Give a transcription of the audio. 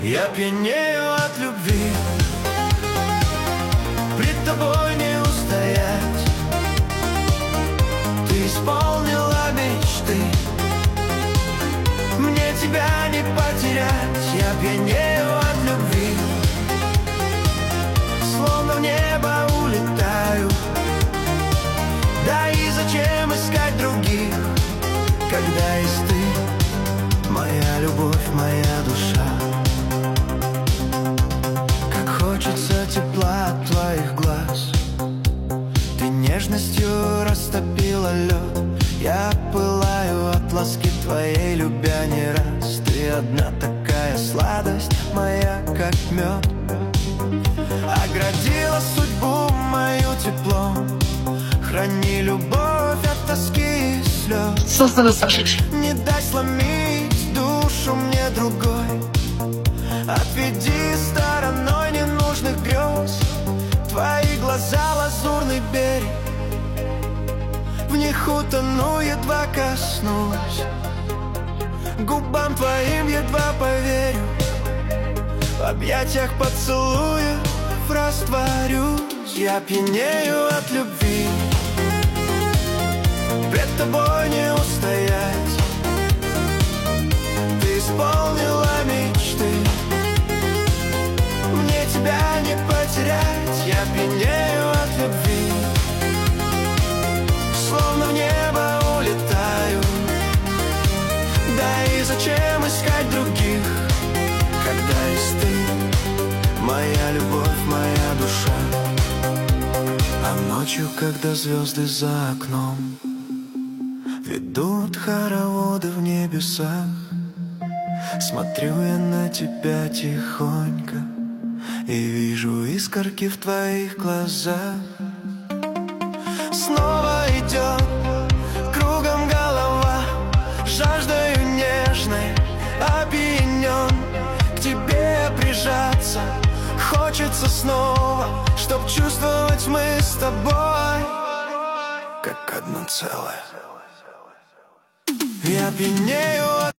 Я пьянею от любви, пред тобой не устоять. Ты исполнила мечты, мне тебя не потерять. Я пьянею от любви, словно в небо улетаю. Да и зачем искать других, когда есть ты, моя любовь, моя душа. Хочется тепла от твоих глаз, ты нежностью растопила лед. Я пылаю от ласки твоей, любя не раз. Ты одна такая сладость моя, как мед. Оградила судьбу мою теплом, храни любовь от тоски и слез. Не дай сломить душу мне другой, отведи стороной ненужных грез. Твои глаза лазурный берег, в них утону, едва коснусь. Губам твоим едва поверю, в объятиях поцелуев растворюсь. Я пьянею от любви, пред тобой не устоять. Ты исполнила мечты, мне тебя не потерять. Я пьянею от любви, словно в небо улетаю. Да и зачем искать других, когда есть ты, моя любовь, моя душа. А ночью, когда звезды за окном ведут хороводы в небесах, смотрю я на тебя тихонько и вижу искорки в твоих глазах. Снова идет кругом голова, жаждою нежной опьянен. К тебе прижаться хочется снова, чтоб чувствовать мы с тобой как одно целое. Я пьянею от